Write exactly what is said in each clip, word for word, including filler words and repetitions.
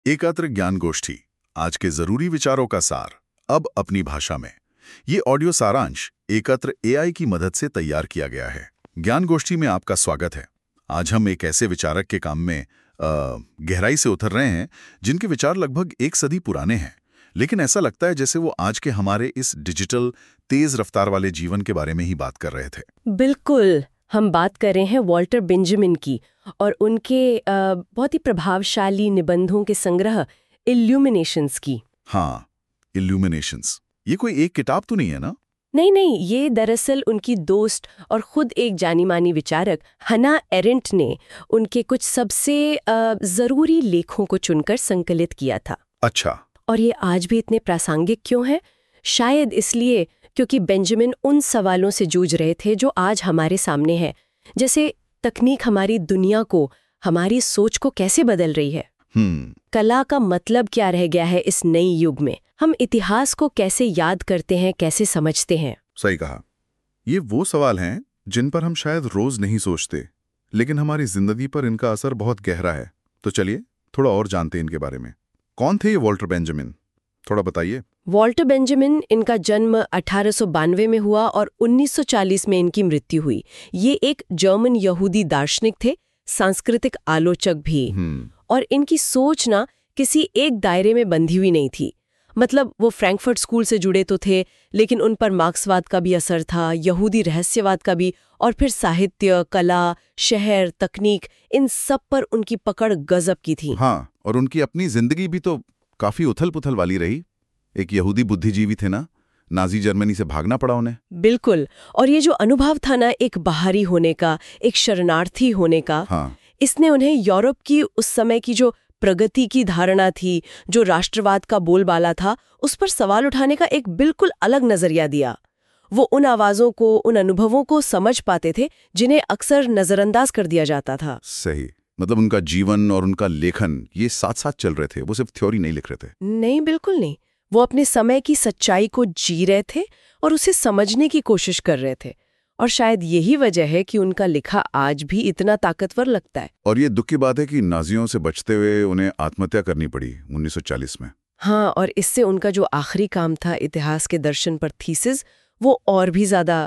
एकत्र ज्ञान गोष्ठी, आज के जरूरी विचारों का सार, अब अपनी भाषा में। ये ऑडियो सारांश एकत्र एआई की मदद से तैयार किया गया है। ज्ञान गोष्ठी में आपका स्वागत है। आज हम एक ऐसे विचारक के काम में आ, गहराई से उतर रहे हैं जिनके विचार लगभग एक सदी पुराने हैं, लेकिन ऐसा लगता है जैसे वो आज के हमारे इस डिजिटल तेज रफ्तार वाले जीवन के बारे में ही बात कर रहे थे। बिल्कुल, हम बात कर रहे हैं वॉल्टर बेंजामिन की और उनके आ, बहुत ही प्रभावशाली निबंधों के संग्रह इल्यूमिनेशंस की। हाँ, इल्यूमिनेशंस। ये कोई एक किताब तो नहीं है ना? नहीं नहीं, ये दरअसल उनकी दोस्त और खुद एक जानी मानी विचारक हना एरेंट ने उनके कुछ सबसे आ, जरूरी लेखों को चुनकर संकलित किया था। अच्छा। और ये आज भी इतने प्रासंगिक क्यों है? शायद इसलिए क्योंकि बेंजामिन उन सवालों से जूझ रहे थे जो आज हमारे सामने है, जैसे तकनीक हमारी दुनिया को, हमारी सोच को कैसे बदल रही है। हम्म कला का मतलब क्या रह गया है इस नई युग में? हम इतिहास को कैसे याद करते हैं, कैसे समझते हैं? सही कहा। ये वो सवाल हैं जिन पर हम शायद रोज नहीं सोचते, लेकिन हमारी जिंदगी पर इनका असर बहुत गहरा है। तो चलिए थोड़ा और जानते हैं इनके बारे में। कौन थे ये वॉल्टर बेंजामिन? थोड़ा बताइए। वॉल्टर बेंजामिन, इनका जन्म अठारह सौ बानवे में हुआ और उन्नीस सौ चालीस में इनकी मृत्यु हुई। ये एक जर्मन यहूदी दार्शनिक थे, सांस्कृतिक आलोचक भी। हम्म और इनकी सोच ना किसी एक दायरे में बंधी हुई नहीं थी। मतलब वो फ्रैंकफर्ट स्कूल से जुड़े तो थे, लेकिन उन पर मार्क्सवाद का भी असर था, यहूदी रहस्यवाद का भी, और फिर साहित्य, कला, शहर, तकनीक, इन सब पर उनकी पकड़ गजब की थी। हाँ, और उनकी अपनी जिंदगी भी तो काफी उथल पुथल वाली रही। एक यहूदी बुद्धिजीवी थे ना, नाजी जर्मनी से भागना पड़ा उन्हें। बिल्कुल। और ये जो अनुभव था ना, एक बाहरी होने का, एक शरणार्थी होने का, हाँ। इसने उन्हें यूरोप की उस समय की जो प्रगति की धारणा थी, जो राष्ट्रवाद का बोलबाला था, उस पर सवाल उठाने का एक बिल्कुल अलग नजरिया दिया। वो उन आवाजों को, उन अनुभवों को समझ पाते थे जिन्हें अक्सर नजरअंदाज कर दिया जाता था। सही। मतलब उनका जीवन और उनका लेखन ये साथ साथ चल रहे थे, वो सिर्फ थ्योरी नहीं लिख रहे थे। नहीं, बिल्कुल नहीं। वो अपने समय की सच्चाई को जी रहे थे और उसे समझने की कोशिश कर रहे थे। और शायद यही वजह है कि उनका लिखा आज भी इतना ताकतवर लगता है। और ये दुख की बात है कि नाजियों से बचते हुए उन्हें आत्महत्या करनी पड़ी उन्नीस सौ चालीस में। हाँ, और इससे उनका जो आखिरी काम था, इतिहास के दर्शन पर थीसिस, वो और भी ज्यादा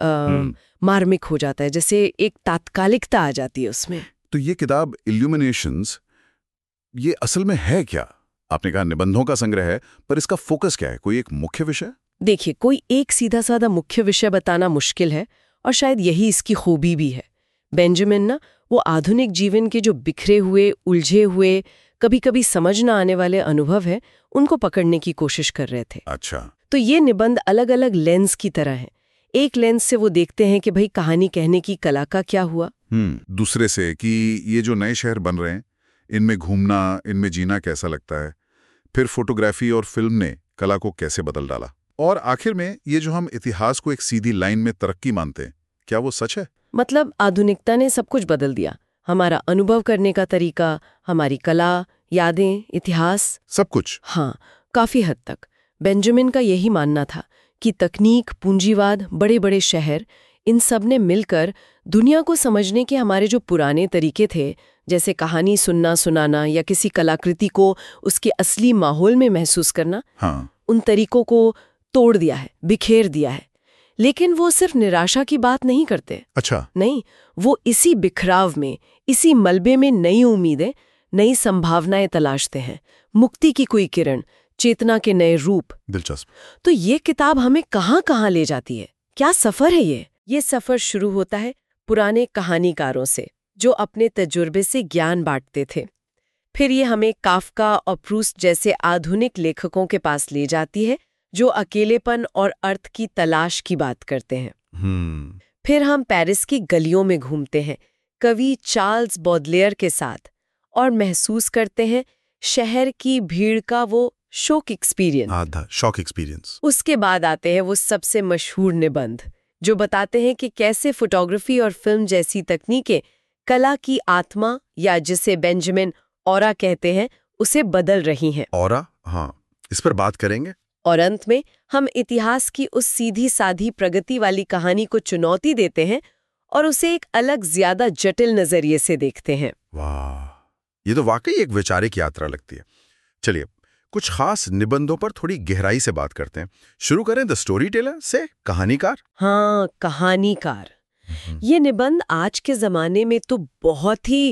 मार्मिक हो जाता है, जैसे एक तात्कालिकता आ जाती है उसमें। तो ये किताब इल्यूमिनेशंस, ये असल में है क्या? आपने कहा निबंधों का संग्रह है, पर इसका फोकस क्या है? कोई एक मुख्य विषय? देखिए, कोई एक सीधा साधा मुख्य विषय बताना मुश्किल है, और शायद यही इसकी खूबी भी है। बेंजामिन ना, वो आधुनिक जीवन के जो बिखरे हुए, उलझे हुए, कभी कभी समझ ना आने वाले अनुभव है, उनको पकड़ने की कोशिश कर रहे थे। अच्छा। तो ये निबंध अलग अलग लेंस की तरह है। एक लेंस से वो देखते हैं कि भाई कहानी कहने की कला का क्या हुआ। हम्म दूसरे से कि ये जो नए शहर बन रहे हैं, इनमें घूमना, इनमें जीना कैसा लगता है। फिर फोटोग्राफी और फिल्म ने कला को कैसे बदल डाला। और आखिर में ये जो हम इतिहास को एक सीधी लाइन में तरक्की मानते हैं, क्या वो सच है? मतलब आधुनिकता ने सब कुछ बदल दिया, हमारा अनुभव करने का तरीका, हमारी कला, यादें, इतिहास, सब कुछ। हाँ, काफी हद तक। बेंजामिन का यही मानना था कि तकनीक, पूंजीवाद, बड़े बड़े शहर, इन सब ने मिलकर दुनिया को समझने के हमारे जो पुराने तरीके थे, जैसे कहानी सुनना सुनाना या किसी कलाकृति को उसके असली माहौल में महसूस करना, हाँ। उन तरीकों को तोड़ दिया है, बिखेर दिया है। लेकिन वो सिर्फ निराशा की बात नहीं करते। अच्छा। नहीं, वो इसी बिखराव में, इसी मलबे में नई उम्मीदें, नई संभावनाएं तलाशते हैं, मुक्ति की कोई किरण, चेतना के नए रूप। दिलचस्प। तो ये किताब हमें कहाँ कहाँ ले जाती है? क्या सफर है ये? ये सफर शुरू होता है पुराने कहानीकारों से, जो अपने तजुर्बे से ज्ञान बांटते थे। फिर ये हमें काफ्का और प्रूस्ट जैसे आधुनिक लेखकों के पास ले जाती है, जो अकेलेपन और अर्थ की तलाश की बात करते हैं। हम्म फिर हम पेरिस की गलियों में घूमते हैं कवि चार्ल्स बॉडलेयर के साथ, और महसूस करते हैं शहर की भीड़ का वो शॉक एक्सपीरियंस। आधा शॉक एक्सपीरियंस। उसके बाद आते हैं वो सबसे मशहूर निबंध, जो बताते हैं कि कैसे फोटोग्राफी और फिल्म जैसी तकनीकें कला की आत्मा, या जिसे बेंजामिन ऑरा कहते हैं, उसे बदल रही हैं। ऑरा? हाँ, इस पर बात करेंगे। और अंत में हम इतिहास की उस सीधी साधी प्रगति वाली कहानी को चुनौती देते हैं और उसे एक अलग, ज्यादा जटिल नजरिए से देखते हैं। वाह, ये तो वाकई एक वैचारिक यात्रा लगती है। चलिए कुछ खास निबंधों पर थोड़ी गहराई से बात करते हैं। शुरू करें द स्टोरी टेलर से, कहानीकार। हाँ, कहानीकार। ये निबंध आज के जमाने में तो बहुत ही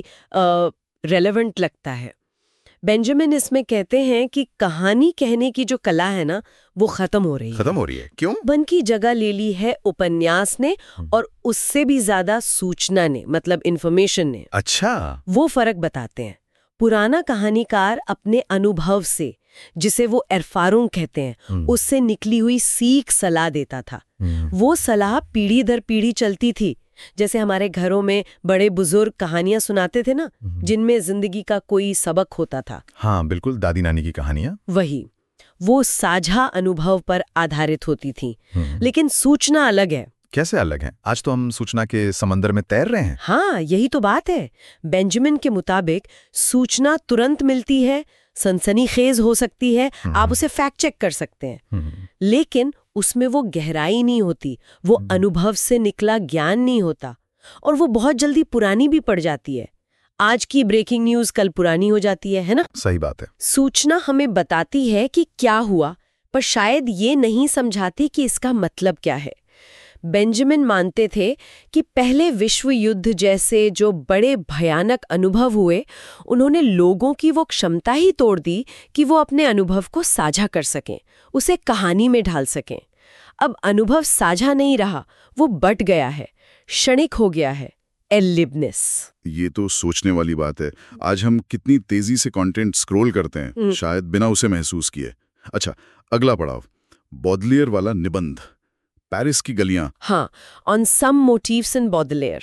रेलेवेंट लगता है। बेंजामिन इसमें कहते हैं कि कहानी कहने की जो कला है ना, वो खत्म हो रही है। खत्म हो रही है? क्यों? वन की जगह ले ली है उपन्यास ने, और उससे भी ज्यादा सूचना ने, मतलब इंफॉर्मेशन ने। अच्छा, वो फर्क बताते हैं। पुराना कहानीकार अपने अनुभव से, जिसे वो एरफारुंग कहते हैं, उससे निकली हुई सीख सलाह देता था। वो सलाह पीढ़ी दर पीढ़ी चलती थी। जैसे हमारे घरों में बड़े बुजुर्ग कहानियां सुनाते थे ना, जिनमें जिंदगी का कोई सबक होता था। हाँ बिल्कुल, दादी नानी की कहानियां। वही, वो साझा अनुभव पर आधारित होती थी। लेकिन सूचना अलग है। कैसे अलग है? आज तो हम सूचना के समंदर में तैर रहे हैं। हाँ, यही तो बात है। बेंजामिन के मुताबिक सूचना तुरंत मिलती है, सनसनीखेज हो सकती है, आप उसे फैक्ट चेक कर सकते हैं, लेकिन उसमें वो गहराई नहीं होती, वो अनुभव से निकला ज्ञान नहीं होता, और वो बहुत जल्दी पुरानी भी पड़ जाती है। आज की ब्रेकिंग न्यूज कल पुरानी हो जाती है, है ना? सही बात है। सूचना हमें बताती है कि क्या हुआ, पर शायद ये नहीं समझाती कि इसका मतलब क्या है। बेंजामिन मानते थे कि पहले विश्व युद्ध जैसे जो बड़े भयानक अनुभव हुए, उन्होंने लोगों की वो क्षमता ही तोड़ दी कि वो अपने अनुभव को साझा कर सकें, उसे कहानी में ढाल सकें। अब अनुभव साझा नहीं रहा, वो बट गया है, क्षणिक हो गया है, एलिबनेस। ये तो सोचने वाली बात है। आज हम कितनी तेजी से कंटेंट स्क्रॉल करते हैं, शायद बिना उसे महसूस किए। अच्छा, अगला पड़ाव, बॉडलियर वाला निबंध, पेरिस की गलियां। हाँ, ऑन सम मोटिव्स इन बॉडलेयर।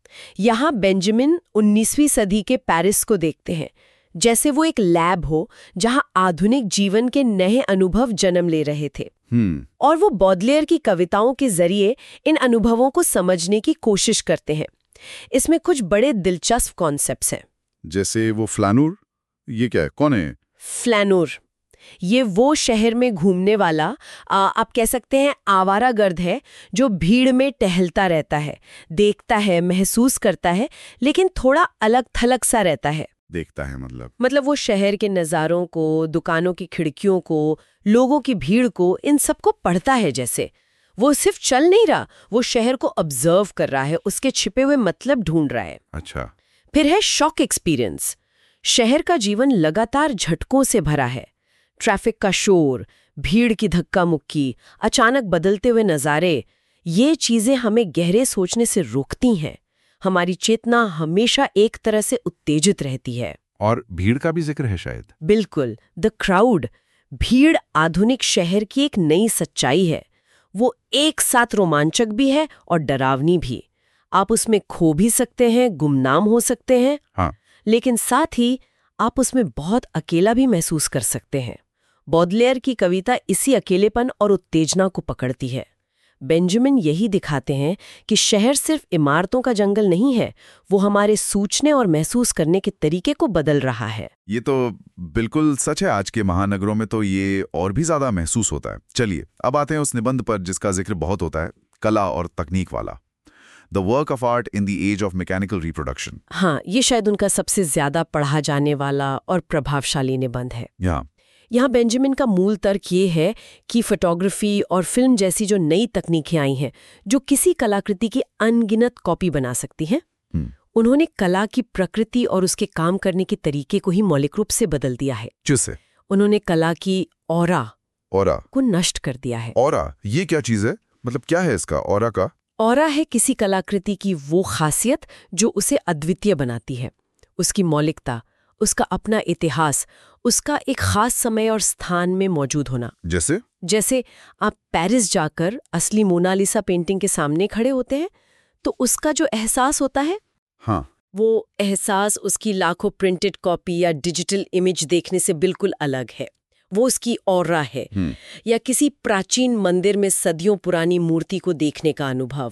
यहाँ बेंजामिन उन्नीसवीं सदी के पेरिस को देखते हैं, जैसे वो एक लैब हो जहाँ आधुनिक जीवन के नए अनुभव जन्म ले रहे थे। हम्म और वो बॉडलेयर की कविताओं के जरिए इन अनुभवों को समझने की कोशिश करते हैं। इसमें कुछ बड़े दिलचस्प कॉन्सेप्ट्स हैं। जैसे वो फ्लानूर, ये क्या है, कौन है? फ्लैनूर, ये वो शहर में घूमने वाला, आ, आप कह सकते हैं आवारागर्द है, जो भीड़ में टहलता रहता है, देखता है, महसूस करता है, लेकिन थोड़ा अलग थलग सा रहता है। देखता है मतलब मतलब वो शहर के नज़ारों को, दुकानों की खिड़कियों को, लोगों की भीड़ को, इन सबको पढ़ता है। जैसे वो सिर्फ चल नहीं रहा, वो शहर को ऑब्जर्व कर रहा है, उसके छिपे हुए मतलब ढूंढ रहा है। अच्छा। फिर है शॉक एक्सपीरियंस। शहर का जीवन लगातार झटकों से भरा है। ट्रैफिक का शोर, भीड़ की धक्का मुक्की, अचानक बदलते हुए नज़ारे, ये चीजें हमें गहरे सोचने से रोकती हैं। हमारी चेतना हमेशा एक तरह से उत्तेजित रहती है। और भीड़ का भी जिक्र है शायद। बिल्कुल, द क्राउड। भीड़ आधुनिक शहर की एक नई सच्चाई है। वो एक साथ रोमांचक भी है और डरावनी भी। आप उसमें खो भी सकते हैं, गुमनाम हो सकते हैं, हाँ। लेकिन साथ ही आप उसमें बहुत अकेला भी महसूस कर सकते हैं। बॉडलेयर की कविता इसी अकेलेपन और उत्तेजना को पकड़ती है। बेंजामिन यही दिखाते हैं कि शहर सिर्फ इमारतों का जंगल नहीं है, वो हमारे सोचने और महसूस करने के तरीके को बदल रहा है। ये तो बिल्कुल सच है। आज के महानगरों में तो ये और भी ज्यादा महसूस होता है। चलिए अब आते हैं उस निबंध पर जिसका जिक्र बहुत होता है, कला और तकनीक वाला, the work of art in the age of mechanical reproduction. हाँ, ये शायद उनका सबसे ज्यादा पढ़ा जाने वाला और प्रभावशाली निबंध है। यहाँ यहाँ बेंजामिन का मूल तर्क ये है कि फोटोग्राफी और फिल्म जैसी जो नई तकनीकें आई हैं, जो किसी कलाकृति की अनगिनत कॉपी बना सकती हैं, उन्होंने कला की प्रकृति और उसके काम करने के तरीके को ही मौलिक रूप से बदल दिया है। जिससे उन्होंने कला की ऑरा ऑरा को नष्ट कर दिया है। ऑरा, ये क्या चीज है? मतलब क्या है इसका ऑरा का? ऑरा है किसी कलाकृति की वो खासियत जो उसे अद्वितीय बनाती है। उसकी मौलिकता, उसका अपना इतिहास, उसका एक खास समय और स्थान में मौजूद होना। जैसे जैसे आप पेरिस जाकर असली मोनालिसा पेंटिंग के सामने खड़े होते हैं, तो उसका जो एहसास होता है, हाँ, वो एहसास उसकी लाखों प्रिंटेड कॉपी या डिजिटल इमेज देखने से बिल्कुल अलग है। वो उसकी ऑरा है। या किसी प्राचीन मंदिर में सदियों पुरानी मूर्ति को देखने का अनुभव,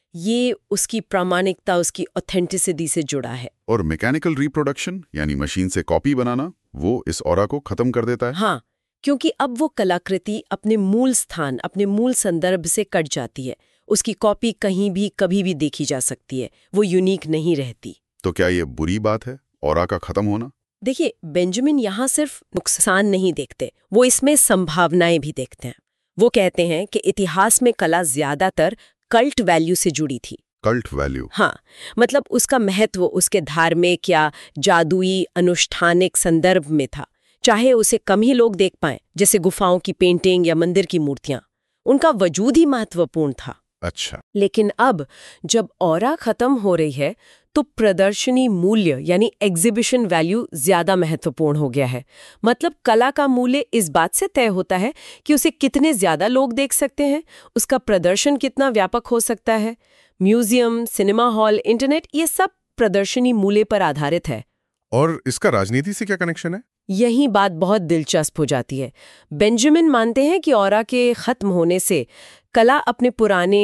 ये उसकी प्रामाणिकता, उसकी ऑथेंटिसिटी से जुड़ा है। और मैकेनिकल रिप्रोडक्शन यानी मशीन से कॉपी बनाना, वो इस ऑरा को खत्म कर देता है। हाँ, क्योंकि अब वो कलाकृति अपने मूल स्थान, अपने मूल संदर्भ से कट जाती है। उसकी कॉपी कहीं भी कभी भी देखी जा सकती है, वो यूनिक नहीं रहती। तो क्या ये बुरी बात है, ऑरा का खत्म होना? देखिए, बेंजामिन यहाँ सिर्फ नुकसान नहीं देखते, वो इसमें संभावनाएं भी देखते हैं। वो कहते हैं कि इतिहास में कला ज्यादातर कल्ट वैल्यू से जुड़ी थी। Cult value? हाँ, मतलब उसका महत्व उसके धार्मिक या जादुई अनुष्ठानिक संदर्भ में था, चाहे उसे कम ही लोग देख पाएं, जैसे गुफाओं की पेंटिंग या मंदिर की मूर्तियां। उनका वजूद ही महत्वपूर्ण था। अच्छा। लेकिन अब जब ऑरा खत्म हो रही है तो प्रदर्शनी मूल्य यानी एग्जीबिशन वैल्यू ज्यादा महत्वपूर्ण हो गया है। मतलब कला का मूल्य इस बात से तय होता है कि उसे कितने ज्यादा लोग देख सकते हैं, उसका प्रदर्शन कितना व्यापक हो सकता है। म्यूजियम, सिनेमा हॉल, इंटरनेट, ये सब प्रदर्शनी मूल्य पर आधारित है। और इसका राजनीति से क्या कनेक्शन है? यही बात बहुत दिलचस्प हो जाती है। बेंजामिन मानते हैं कि ऑरा के खत्म होने से कला अपने पुराने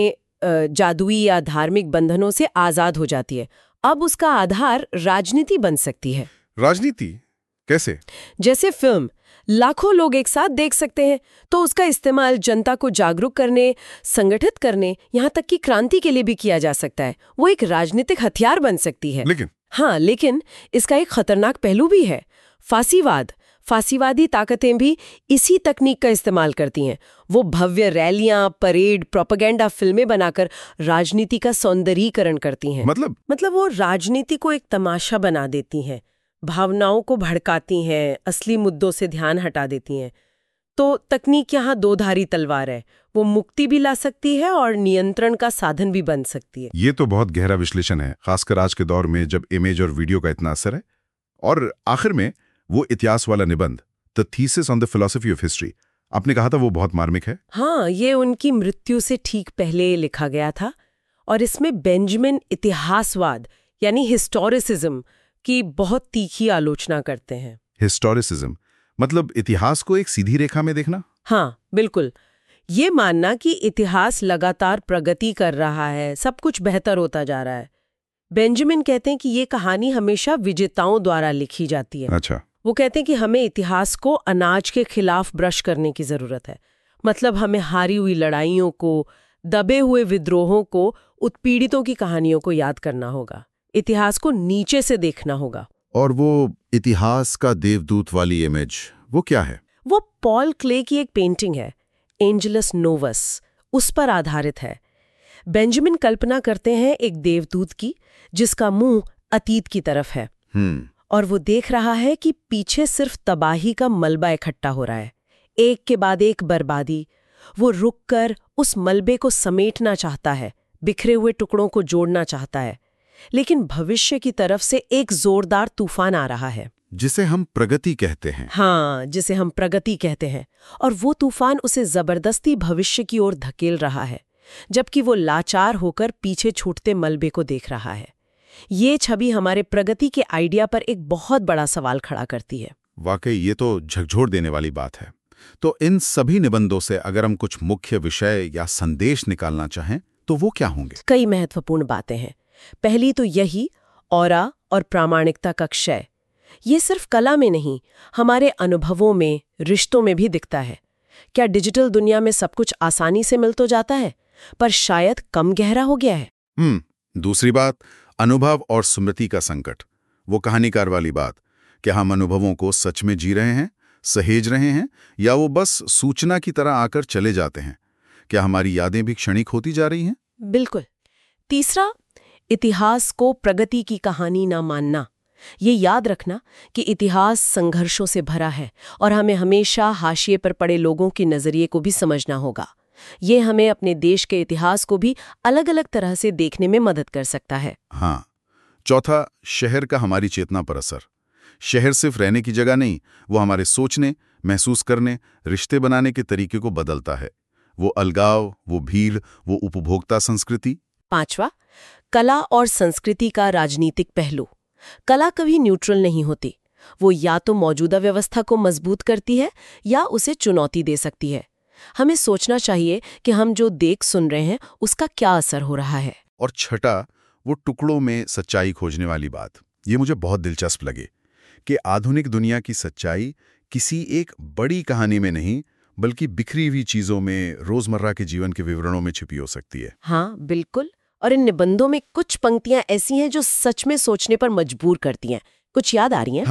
जादुई या धार्मिक बंधनों से आजाद हो जाती है। अब उसका आधार राजनीति बन सकती है। राजनीति कैसे? जैसे फिल्म लाखों लोग एक साथ देख सकते हैं, तो उसका इस्तेमाल जनता को जागरूक करने, संगठित करने, यहाँ तक कि क्रांति के लिए भी किया जा सकता है। वो एक राजनीतिक हथियार बन सकती है। लेकिन हाँ, लेकिन इसका एक खतरनाक पहलू भी है, फांसीवाद। फांसीवादी ताकतें भी इसी तकनीक का इस्तेमाल करती हैं। वो भव्य रैलियां, परेड, प्रोपेगेंडा फिल्में बनाकर राजनीति का सौंदर्यीकरण करती हैं। मतलब मतलब वो राजनीति को एक तमाशा बना देती हैं, भावनाओं को भड़काती हैं, असली मुद्दों से ध्यान हटा देती हैं। तो तकनीक यहाँ दो धारी तलवार है, वो मुक्ति भी ला सकती है और नियंत्रण का साधन भी बन सकती है। ये तो बहुत गहरा विश्लेषण है, खासकर आज के दौर में जब इमेज और वीडियो का इतना असर है। और आखिर में वो इतिहास वाला निबंध, the thesis on the philosophy of history, आपने कहा था वो बहुत मार्मिक है। हाँ, ये उनकी मृत्यु से ठीक पहले लिखा गया था और इसमें बेंजामिन इतिहासवाद यानी हिस्टोरिसिज्म की बहुत तीखी आलोचना करते हैं। हिस्टोरिसिज्म मतलब इतिहास को एक सीधी रेखा में देखना? हाँ, बिल्कुल। ये मानना कि इतिहास लगातार प्रगति कर रहा है, सब कुछ बेहतर होता जा रहा है। बेंजामिन कहते हैं कि ये कहानी हमेशा विजेताओं द्वारा लिखी जाती है। अच्छा। वो कहते हैं कि हमें इतिहास को अनाज के खिलाफ ब्रश करने की जरूरत है। मतलब हमें हारी हुई लड़ाइयों को, दबे हुए विद्रोहों को, उत्पीड़ितों की कहानियों को याद करना होगा। इतिहास को नीचे से देखना होगा। और वो इतिहास का देवदूत वाली इमेज, वो क्या है? वो पॉल क्ले की एक पेंटिंग है, एंजेलस नोवस, उस पर आधारित है। बेंजामिन कल्पना करते हैं एक देवदूत की जिसका मुंह अतीत की तरफ है। हम्म और वो देख रहा है कि पीछे सिर्फ तबाही का मलबा इकट्ठा हो रहा है, एक के बाद एक बर्बादी। वो रुककर उस मलबे को समेटना चाहता है, बिखरे हुए टुकड़ों को जोड़ना चाहता है। लेकिन भविष्य की तरफ से एक जोरदार तूफान आ रहा है, जिसे हम प्रगति कहते हैं। हाँ, जिसे हम प्रगति कहते हैं। और वो तूफान उसे जबरदस्ती भविष्य की ओर धकेल रहा है, जबकि वो लाचार होकर पीछे छूटते मलबे को देख रहा है। ये छवि हमारे प्रगति के आइडिया पर एक बहुत बड़ा सवाल खड़ा करती है। वाकई ये तो झकझोर देने वाली बात है। तो इन सभी निबंधों से अगर हम कुछ मुख्य विषय या संदेश निकालना चाहें तो वो क्या होंगे? कई महत्वपूर्ण बातें हैं। पहली तो यही, ऑरा और प्रामाणिकता का क्षय। ये सिर्फ कला में नहीं, हमारे अनुभवों में, रिश्तों में भी दिखता है। क्या डिजिटल दुनिया में सब कुछ आसानी से मिल तो जाता है, पर शायद कम गहरा हो गया है। हम्म दूसरी बात, अनुभव और स्मृति का संकट। वो कहानीकार वाली बात, क्या हम अनुभवों को सच में जी रहे हैं, सहेज रहे हैं, या वो बस सूचना की तरह आकर चले जाते हैं? क्या हमारी यादें भी क्षणिक होती जा रही हैं? बिल्कुल। तीसरा, इतिहास को प्रगति की कहानी ना मानना। ये याद रखना कि इतिहास संघर्षों से भरा है और हमें हमेशा हाशिए पर पड़े लोगों के नजरिए को भी समझना होगा। ये हमें अपने देश के इतिहास को भी अलग अलग तरह से देखने में मदद कर सकता है। हाँ। चौथा, शहर का हमारी चेतना पर असर। शहर सिर्फ रहने की जगह नहीं, वो हमारे सोचने, महसूस करने, रिश्ते बनाने के तरीके को बदलता है। वो अलगाव, वो भीड़, वो उपभोक्ता संस्कृति। पांचवा, कला और संस्कृति का राजनीतिक पहलू। कला कभी न्यूट्रल नहीं होती। वो या तो मौजूदा व्यवस्था को मजबूत करती है या उसे चुनौती दे सकती है। हमें सोचना चाहिए कि हम जो देख सुन रहे हैं उसका क्या असर हो रहा है। और छठा, वो टुकड़ों में सच्चाई खोजने वाली बात। ये मुझे बहुत दिलचस्प लगे कि आधुनिक दुनिया की सच्चाई किसी एक बड़ी कहानी में नहीं, बल्कि बिखरी हुई चीजों में, रोजमर्रा के जीवन के विवरणों में छिपी हो सकती है। हाँ, बिल्कुल। और इन निबंधों में कुछ पंक्तियां ऐसी हैं जो सच में सोचने पर मजबूर करती हैं। कुछ याद आ रही हैं? हाँ,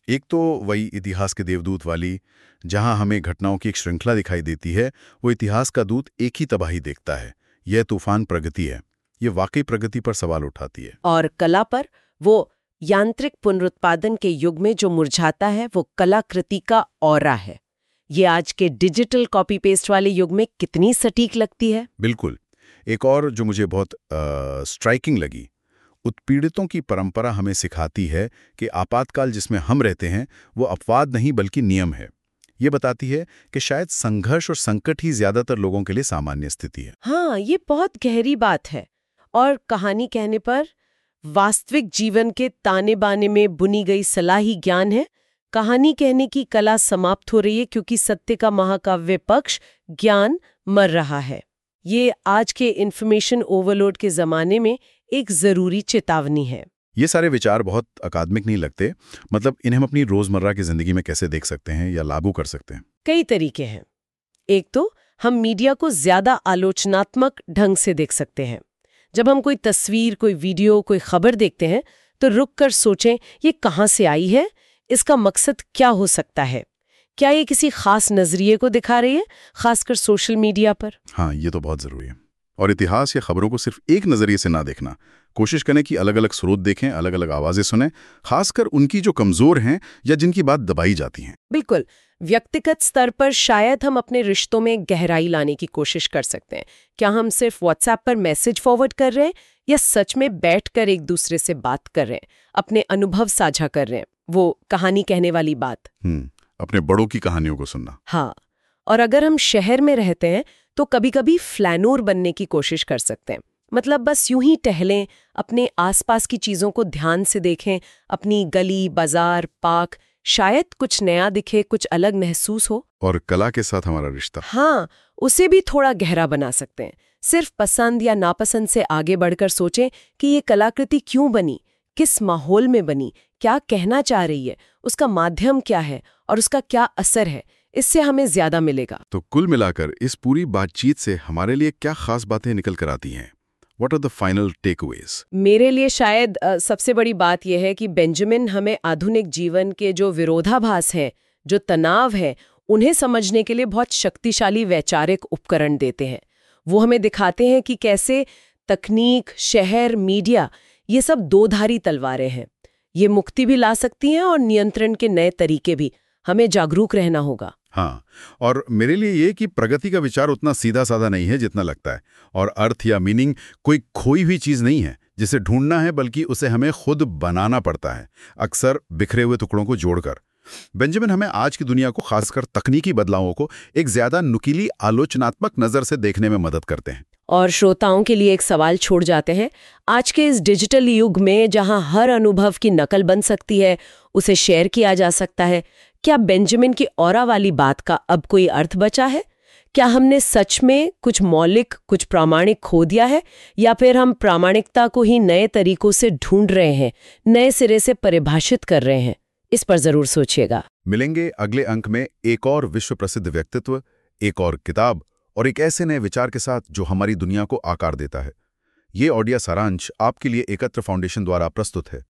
एक तो वही इतिहास के देवदूत वाली, जहां हमें घटनाओं की एक श्रृंखला दिखाई देती है। वो इतिहास का दूत एक ही तबाही देखता है। यह तूफान प्रगति है। ये वाकई प्रगति पर सवाल उठाती है। और कला पर, वो यांत्रिक पुनरुत्पादन के युग में जो मुरझाता है वो कलाकृति का ऑरा है। ये आज के डिजिटल कॉपी पेस्ट वाले युग में कितनी सटीक लगती है। बिल्कुल। एक और जो मुझे बहुत स्ट्राइकिंग लगी, उत्पीड़ितों की परंपरा हमें सिखाती है कि आपातकाल जिसमें हम रहते हैं वो अपवाद नहीं बल्कि नियम है। ये बताती है कि शायद संघर्ष और संकट ही ज्यादातर लोगों के लिए सामान्य स्थिति है। हाँ, ये बहुत गहरी बात है। और कहानी कहने पर वास्तविक जीवन के ताने बाने में बुनी गई सलाह ही ज्ञान है। कहानी कहने की कला समाप्त हो रही है क्योंकि सत्य का महाकाव्य पक्ष ज्ञान मर रहा है। ये आज के इंफॉर्मेशन ओवरलोड के जमाने में एक जरूरी चेतावनी है। ये सारे विचार बहुत अकादमिक नहीं लगते, मतलब इन्हें हम अपनी रोजमर्रा की जिंदगी में कैसे देख सकते हैं या लागू कर सकते हैं? कई तरीके हैं। एक तो हम मीडिया को ज्यादा आलोचनात्मक ढंग से देख सकते हैं। जब हम कोई तस्वीर, कोई वीडियो, कोई खबर देखते हैं तो रुक कर सोचें, ये कहाँ से आई है, इसका मकसद क्या हो सकता है, क्या ये किसी खास नजरिए को दिखा रही है, खासकर सोशल मीडिया पर। हाँ, ये तो बहुत जरूरी है। और इतिहास या खबरों को सिर्फ एक नजरिए से ना देखना, कोशिश करें कि अलग अलग स्रोत देखें, अलग अलग आवाजें सुनें, खासकर उनकी जो कमजोर हैं या जिनकी बात दबाई जाती हैं। बिल्कुल। व्यक्तिगत स्तर पर शायद हम अपने रिश्तों में गहराई लाने की कोशिश कर सकते हैं। क्या हम सिर्फ व्हाट्सएप पर मैसेज फॉरवर्ड कर रहे हैं या सच में बैठकर एक दूसरे से बात कर रहे हैं, अपने अनुभव साझा कर रहे हैं? वो कहानी कहने वाली बात। हम्म अपने बड़ों की कहानियों को सुनना। हाँ, और अगर हम शहर में रहते हैं तो कभी कभी फ्लैनोर बनने की कोशिश कर सकते हैं। मतलब बस यूं ही टहलें, अपने आसपास की चीजों को ध्यान से देखें, अपनी गली, बाजार, पार्क, शायद कुछ नया दिखे, कुछ अलग महसूस हो। और कला के साथ हमारा रिश्ता, हाँ, उसे भी थोड़ा गहरा बना सकते हैं। सिर्फ पसंद या नापसंद से आगे बढ़कर सोचें कि ये कलाकृति क्यों बनी, किस माहौल में बनी, क्या कहना चाह रही है, उसका माध्यम क्या है और उसका क्या असर है। इससे हमें ज्यादा मिलेगा। तो कुल मिलाकर इस पूरी बातचीत से हमारे लिए क्या खास बातें निकल कर आती हैं? What are the final takeaways? मेरे लिए शायद uh, सबसे बड़ी बात यह है कि बेंजामिन हमें आधुनिक जीवन के जो विरोधाभास हैं, जो तनाव है, उन्हें समझने के लिए बहुत शक्तिशाली वैचारिक उपकरण देते हैं। वो हमें दिखाते हैं कि कैसे तकनीक, शहर, मीडिया, ये सब दो धारी तलवारें हैं। ये मुक्ति भी ला सकती हैं और नियंत्रण के नए तरीके भी। हमें जागरूक रहना होगा। हाँ, और मेरे लिए ये कि प्रगति का विचार उतना सीधा साधा नहीं है जितना लगता है, और अर्थ या मीनिंग कोई खोई हुई चीज नहीं है जिसे ढूंढना है, बल्कि उसे हमें खुद बनाना पड़ता है, अक्सर बिखरे हुए टुकड़ों को जोड़कर। बेंजामिन हमें आज की दुनिया को, खासकर तकनीकी बदलावों को, एक ज्यादा नुकीली आलोचनात्मक नजर से देखने में मदद करते हैं। और श्रोताओं के लिए एक सवाल छोड़ जाते हैं। आज के इस डिजिटल युग में जहां हर अनुभव की नकल बन सकती है, उसे शेयर किया जा सकता है, क्या बेंजामिन की ऑरा वाली बात का अब कोई अर्थ बचा है? क्या हमने सच में कुछ मौलिक, कुछ प्रामाणिक खो दिया है, या फिर हम प्रामाणिकता को ही नए तरीकों से ढूंढ रहे हैं, नए सिरे से परिभाषित कर रहे हैं? इस पर जरूर सोचिएगा। मिलेंगे अगले अंक में एक और विश्व प्रसिद्ध व्यक्तित्व, एक और किताब और एक ऐसे नए विचार के साथ जो हमारी दुनिया को आकार देता है। ये ऑडियो सारांश आपके लिए एकत्र फाउंडेशन द्वारा प्रस्तुत है।